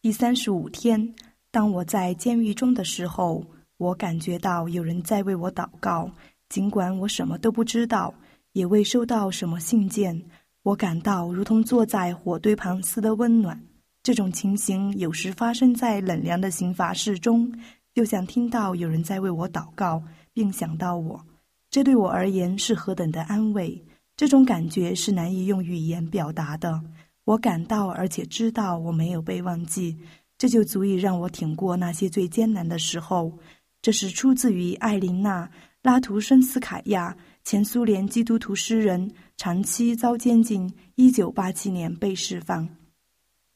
第35天，当我在监狱中的时候，我感觉到有人在为我祷告，尽管我什么都不知道，也未收到什么信件，我感到如同坐在火堆旁似的温暖。这种情形有时发生在冷凉的刑罚室中，就像听到有人在为我祷告，并想到我，这对我而言是何等的安慰。这种感觉是难以用语言表达的，我感到而且知道我没有被忘记，这就足以让我挺过那些最艰难的时候。这是出自于艾琳娜·拉图申斯凯亚，前苏联基督徒诗人，长期遭监禁，1987年被释放。